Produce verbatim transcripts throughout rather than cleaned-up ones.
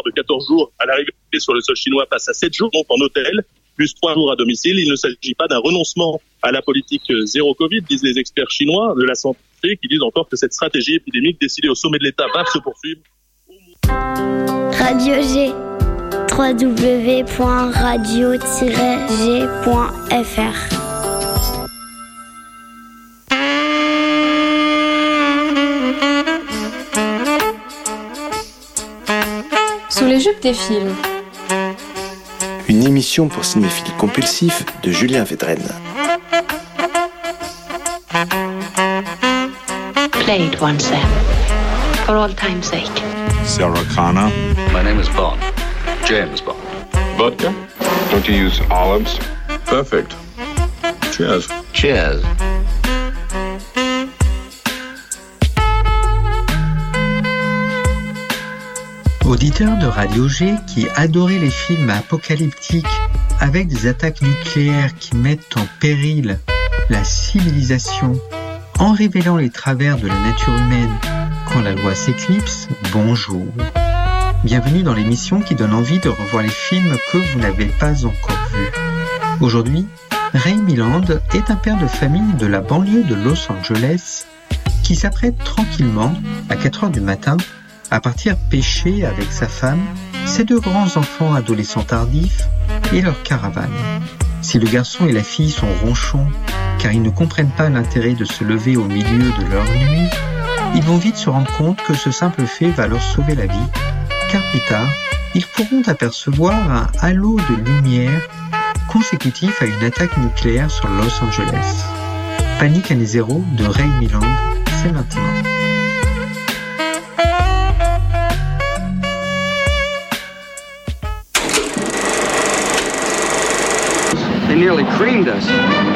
de quatorze jours à l'arrivée sur le sol chinois passe à sept jours, donc en hôtel, plus trois jours à domicile. Il ne s'agit pas d'un renoncement à la politique zéro Covid, disent les experts chinois de la santé, qui disent encore que cette stratégie épidémique décidée au sommet de l'État va se poursuivre. Radio G, w w w point radio tiret g point f r. Sous les jupes des films. Une émission pour cinéphiles compulsifs de Julien Védrenne. Play it once then, for all time's sake. Sarah Connor. My name is Bond. James Bond. Vodka? Don't you use olives? Perfect. Cheers. Cheers. Auditeur de Radio G qui adorait les films apocalyptiques avec des attaques nucléaires qui mettent en péril la civilisation en révélant les travers de la nature humaine quand la loi s'éclipse, bonjour. Bienvenue dans l'émission qui donne envie de revoir les films que vous n'avez pas encore vus. Aujourd'hui, Ray Milland est un père de famille de la banlieue de Los Angeles qui s'apprête tranquillement, à quatre heures du matin, à partir pêcher avec sa femme, ses deux grands-enfants adolescents tardifs et leur caravane. Si le garçon et la fille sont ronchons, car ils ne comprennent pas l'intérêt de se lever au milieu de leur nuit, ils vont vite se rendre compte que ce simple fait va leur sauver la vie, car plus tard, ils pourront apercevoir un halo de lumière consécutif à une attaque nucléaire sur Los Angeles. Panique année zéro de Ray Milland, c'est maintenant. They nearly creamed us.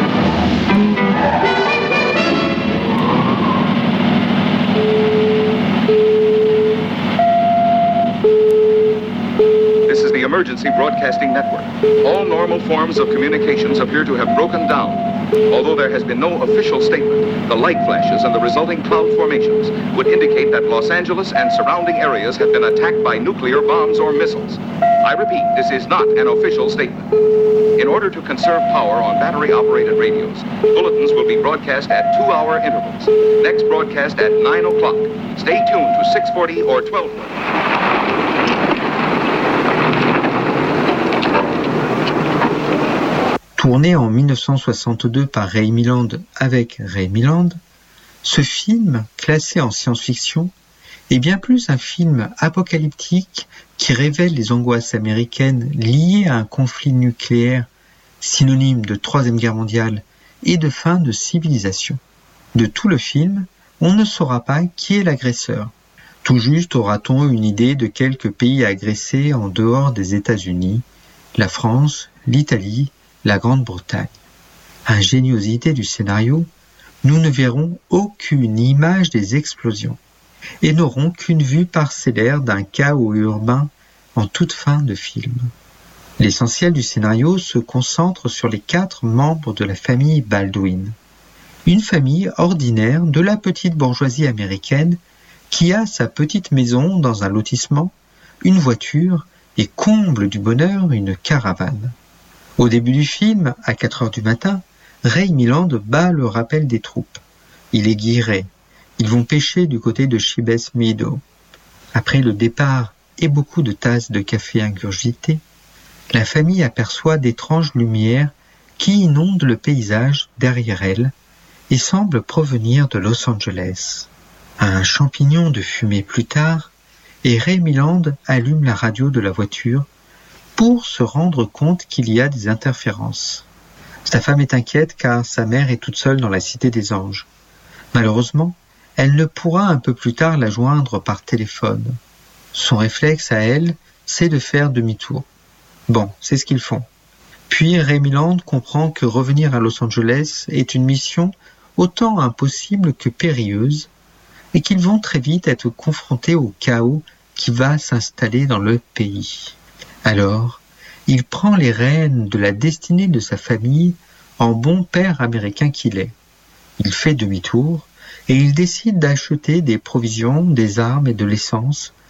This is the Emergency Broadcasting Network. All normal forms of communications appear to have broken down. Although there has been no official statement, the light flashes and the resulting cloud formations would indicate that Los Angeles and surrounding areas have been attacked by nuclear bombs or missiles. I repeat, this is not an official statement. In order to conserve power on battery-operated radios, bulletins will be broadcast at two-hour intervals. Next broadcast at nine o'clock. Stay tuned to six forty or twelve forty. Tourné en dix-neuf cent soixante-deux par Ray Milland avec Ray Milland, ce film, classé en science-fiction, est bien plus un film apocalyptique qui révèle les angoisses américaines liées à un conflit nucléaire synonyme de Troisième Guerre mondiale et de fin de civilisation. De tout le film, on ne saura pas qui est l'agresseur. Tout juste aura-t-on une idée de quelques pays agressés en dehors des États-Unis, la France, l'Italie, la Grande-Bretagne. Ingéniosité du scénario, nous ne verrons aucune image des explosions et n'auront qu'une vue parcellaire d'un chaos urbain en toute fin de film. L'essentiel du scénario se concentre sur les quatre membres de la famille Baldwin, une famille ordinaire de la petite bourgeoisie américaine qui a sa petite maison dans un lotissement, une voiture et, comble du bonheur, une caravane. Au début du film, à quatre heures du matin, Ray Milland bat le rappel des troupes. Il est guiré. Ils vont pêcher du côté de Shibes Meadow. Après le départ et beaucoup de tasses de café ingurgitées, la famille aperçoit d'étranges lumières qui inondent le paysage derrière elle et semblent provenir de Los Angeles. Un champignon de fumée plus tard, et Ray Milland allume la radio de la voiture pour se rendre compte qu'il y a des interférences. Sa femme est inquiète car sa mère est toute seule dans la Cité des Anges. Malheureusement, elle ne pourra un peu plus tard la joindre par téléphone. Son réflexe à elle, c'est de faire demi-tour. Bon, c'est ce qu'ils font. Puis Ray Milland comprend que revenir à Los Angeles est une mission autant impossible que périlleuse et qu'ils vont très vite être confrontés au chaos qui va s'installer dans le pays. Alors, il prend les rênes de la destinée de sa famille en bon père américain qu'il est. Il fait demi-tour et il décide d'acheter des provisions, des armes et de l'essence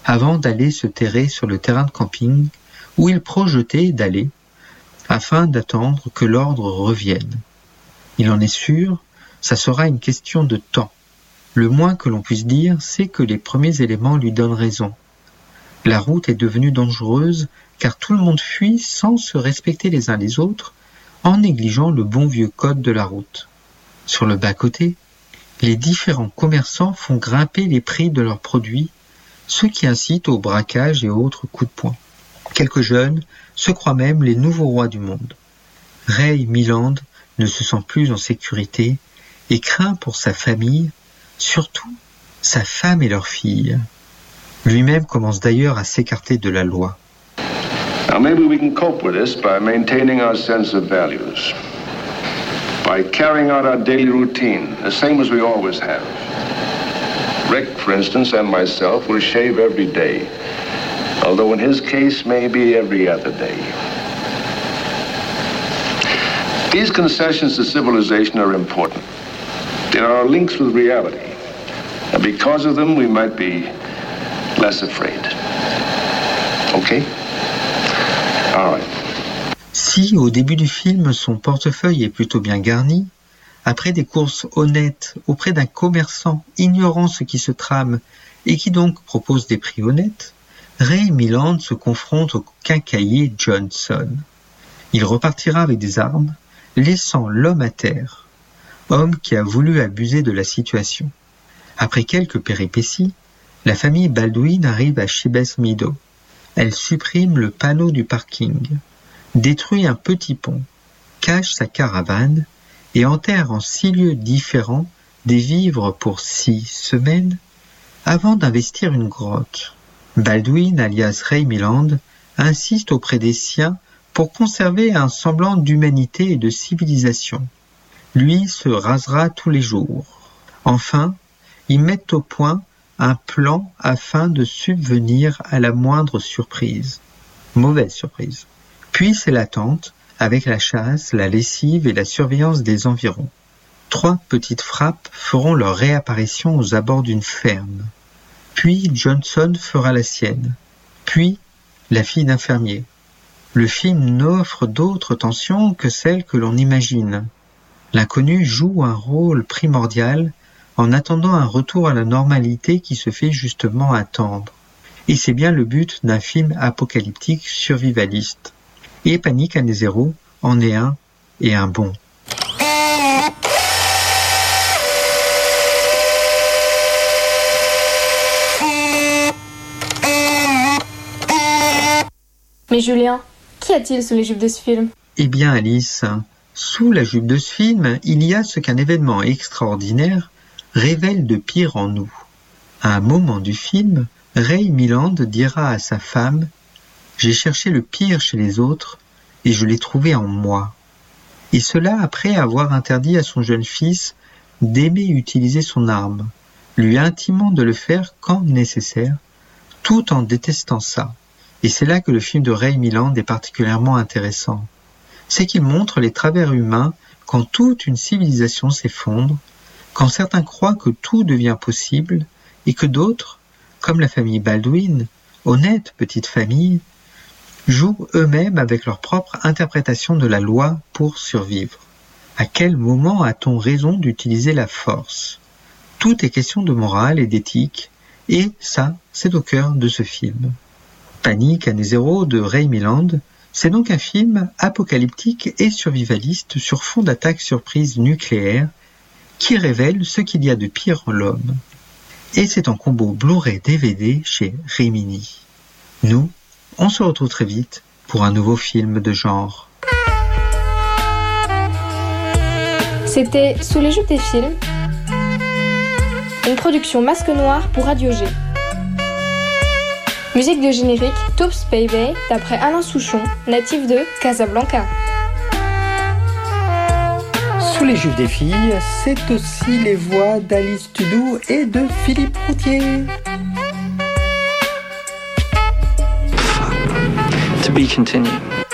avant d'aller se terrer sur le terrain de camping où il projetait d'aller afin d'attendre que l'ordre revienne. Il en est sûr, ça sera une question de temps. Le moins que l'on puisse dire, c'est que les premiers éléments lui donnent raison. La route est devenue dangereuse car tout le monde fuit sans se respecter les uns les autres en négligeant le bon vieux code de la route. Sur le bas-côté, les différents commerçants font grimper les prix de leurs produits, ce qui incite au braquage et autres coups de poing. Quelques jeunes se croient même les nouveaux rois du monde. Ray Milland ne se sent plus en sécurité et craint pour sa famille, surtout sa femme et leur fille. Lui-même commence d'ailleurs à s'écarter de la loi. Now maybe we can cope with this by maintaining our sense of values. By carrying out our daily routine, the same as we always have. Rick, for instance, and myself will shave every day, although in his case, maybe every other day. These concessions to civilization are important. They are links with reality, and because of them, we might be less afraid. Okay? All right. Si, au début du film, son portefeuille est plutôt bien garni, après des courses honnêtes auprès d'un commerçant ignorant ce qui se trame et qui donc propose des prix honnêtes, Ray Milland se confronte au quincaillier Johnson. Il repartira avec des armes, laissant l'homme à terre, homme qui a voulu abuser de la situation. Après quelques péripéties, la famille Baldwin arrive à Shibes Meadow. Elle supprime le panneau du parking, détruit un petit pont, cache sa caravane et enterre en six lieux différents des vivres pour six semaines avant d'investir une grotte. Baldwin, alias Ray Milland, insiste auprès des siens pour conserver un semblant d'humanité et de civilisation. Lui se rasera tous les jours. Enfin, ils mettent au point un plan afin de subvenir à la moindre surprise. Mauvaise surprise. Puis c'est l'attente, avec la chasse, la lessive et la surveillance des environs. Trois petites frappes feront leur réapparition aux abords d'une ferme. Puis Johnson fera la sienne. Puis la fille d'un fermier. Le film n'offre d'autres tensions que celles que l'on imagine. L'inconnu joue un rôle primordial en attendant un retour à la normalité qui se fait justement attendre. Et c'est bien le but d'un film apocalyptique survivaliste. Et Panique à Zéro en est un, et un bon. Mais Julien, qu'y a-t-il sous les jupes de ce film ? Eh bien Alice, sous la jupe de ce film, il y a ce qu'un événement extraordinaire révèle de pire en nous. À un moment du film, Ray Milland dira à sa femme « J'ai cherché le pire chez les autres et je l'ai trouvé en moi. » Et cela après avoir interdit à son jeune fils d'aimer utiliser son arme, lui intimant de le faire quand nécessaire, tout en détestant ça. Et c'est là que le film de Ray Milland est particulièrement intéressant. C'est qu'il montre les travers humains quand toute une civilisation s'effondre, quand certains croient que tout devient possible et que d'autres, comme la famille Baldwin, honnête petite famille, jouent eux-mêmes avec leur propre interprétation de la loi pour survivre. À quel moment a-t-on raison d'utiliser la force ? Tout est question de morale et d'éthique, et ça, c'est au cœur de ce film. Panique à Zéro de Ray Milland, c'est donc un film apocalyptique et survivaliste sur fond d'attaque surprise nucléaire qui révèle ce qu'il y a de pire en l'homme. Et c'est en combo Blu-ray D V D chez Rimini. Nous, on se retrouve très vite pour un nouveau film de genre. C'était Sous les jupes des films, une production Masque Noir pour Radio G. Musique de générique Toops Baby d'après Alain Souchon, natif de Casablanca. Sous les jupes des filles, c'est aussi les voix d'Alice Tudou et de Philippe Routier. To be continued.